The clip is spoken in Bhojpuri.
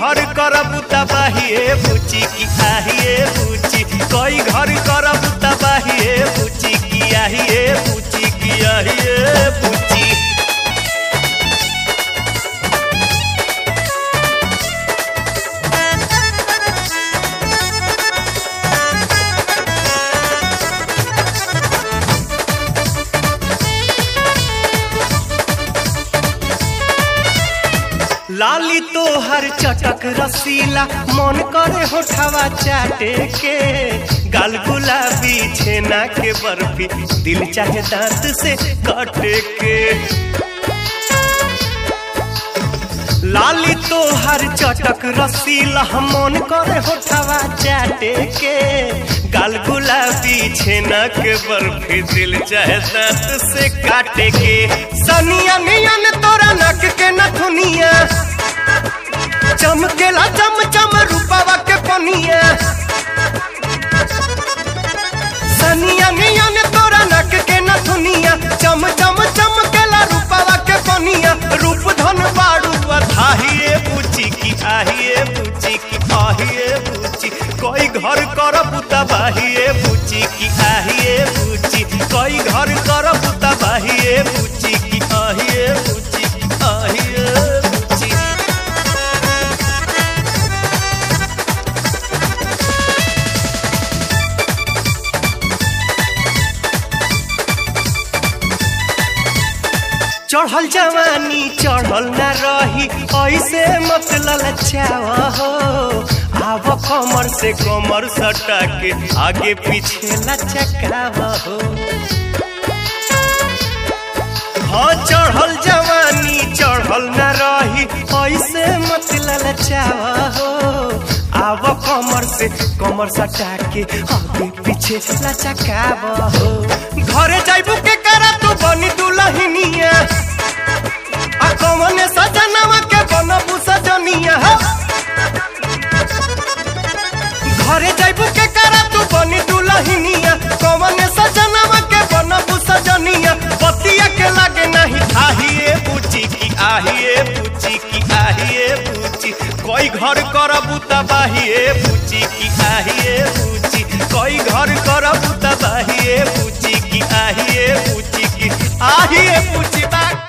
घर करब तबाहिए बुची की आहिए बुची कोई घर करब तबाहिए बुची की आहिए बुची की आहिए बुची। लाली तो हर चटक रसीला मन करे होठवा चाटे के गाल गुलाबी छेना के बर्फी दिल चाहे दांत से काटे के। लाली तो हर चटक रसीला मन करे होठवा चाटे के गाल गुलाबी छेना के बर्फी दिल चाहे दांत से काटे के। सनिया नियन तोरा नक के नथुनिया चमकेला चम चम रूपावा के पनिया। सनिया नियन तोरा नक के नथुनिया चम चम चमकेला रूपावा के पनिया। रूप धन बाड़ू अधाहिए बुची की आहिए बुची की आहिए बुची कोई घर करब तबाहिए बुची की आहिए बुची कोई घर करब तबाहिए बुची की आहिए बुची की आहिए बुची। चढ़ल जवानी चढ़ल न रही ऐसे मत ललचावा हो। आव कमर से कमर सटा के आगे पीछे लचकावा हो। हाँ चढ़ल जवानी चढ़ल न रही ऐसे मत ललचावा हो। आव कमर से कमर सटा के आगे पीछे लचकावा हो। घरे जाइबू के करा तू बनी दुल्हनिया कौन सजनवा के बनबू सजनिया। घरे जाइबू के करा तू बनी दुल्हनिया कौन सजनवा के बनबू सजनिया। बतिया के लागे नहीं आहिए बुची की आहिए बुची की आहिए बुची कोई घर करबू तबाहिए बुची की आहिए बुची कोई घर करबू तबाहिए बुची की आहिए बुची की आहिए बुची।